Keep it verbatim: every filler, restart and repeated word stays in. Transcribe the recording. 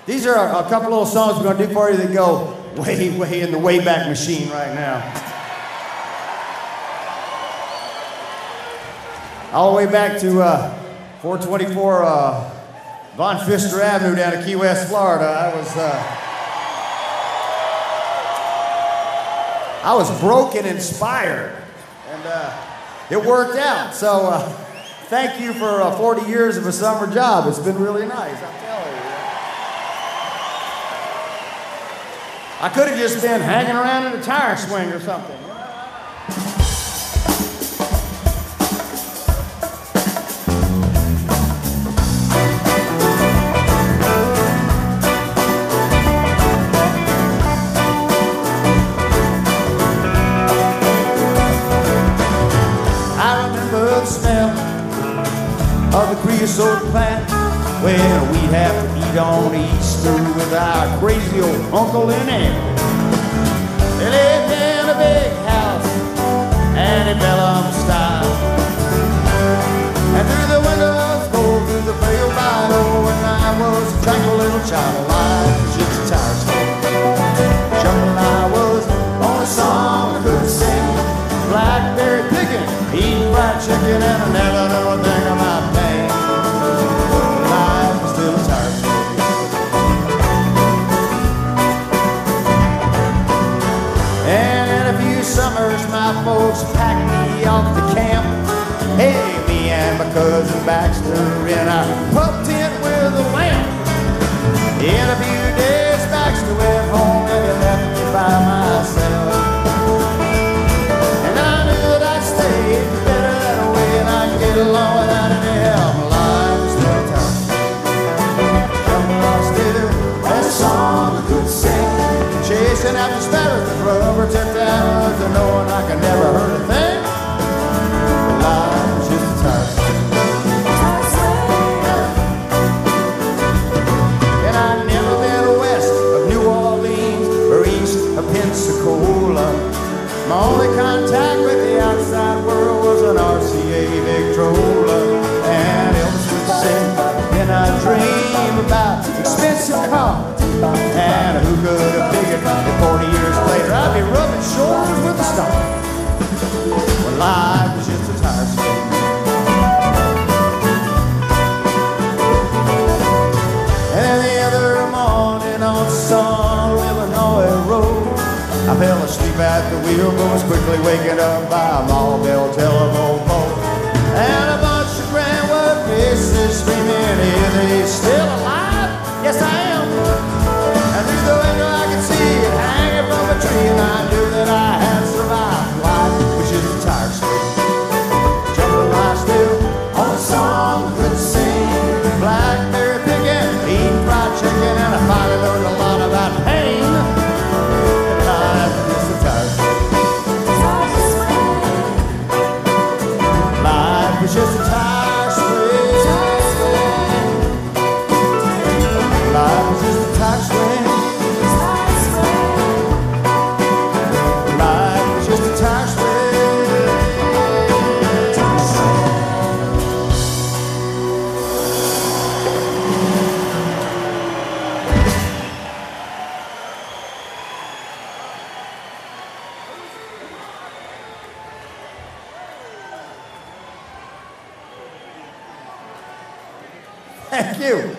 These are a, a couple little songs we're gonna do for you that go way, way in the Wayback Machine right now. All the way back to uh, four twenty-four uh, Von Pfister Avenue down in Key West, Florida. I was, uh, I was broke and inspired, and uh, it worked out. So uh, thank you for uh, forty years of a summer job. It's been really nice, I'm telling you. I could have just been hanging around in a tire swing or something. I remember the smell of the creosote plant when we'd have to eat on Easter with our crazy old uncle and aunt. They lived in a big house, antebellum style. And through the windows, go through the frail Bible, when I was a tranquil little child alive, just a tire swing. Jumping, I was on a song I could sing, blackberry picking, eating fried chicken, and I never knew a thing about pain. Life was still a tire swing. And in a few summers, my folks packed me off to camp. Hey, me and my cousin Baxter in our pup tent with a lamp. In a few days, Baxter went home and he left me by myself. And I knew that I'd stay better that way, and I'd get along without any help. My life was still a tire swing. Jumping on still, that's a song I could sing. Chasing after sparrows with rubber tipped arrows, and knowing I could never hurt a thing. But life was just a tire swing. And I'd never been west of New Orleans or east of Pensacola. My only contact with the outside world was an R C A Victrola. And Elvis would sing, then I'd dream about expensive cars. And who could have figured that forty years later I'd be rubbing shoulders with the stars. Well, life was just a tire swing. And the other morning on some Illinois road, I fell asleep at the wheel, but was quickly wakened up by a mall bell telephone pole. And a bunch of grandwood faces screaming, is he still alive? Yes, I am. And through the window I could see it hanging from a tree, and I knew that I had survived. Life was just a tire swing. Jumping right still on a song I could sing, blackberry picking, eating fried chicken, and I finally learned a lot about pain. And life was just a tire swing. Life was just a tire swing. Life was just a tire swing. Life was just a tire swing. Thank you.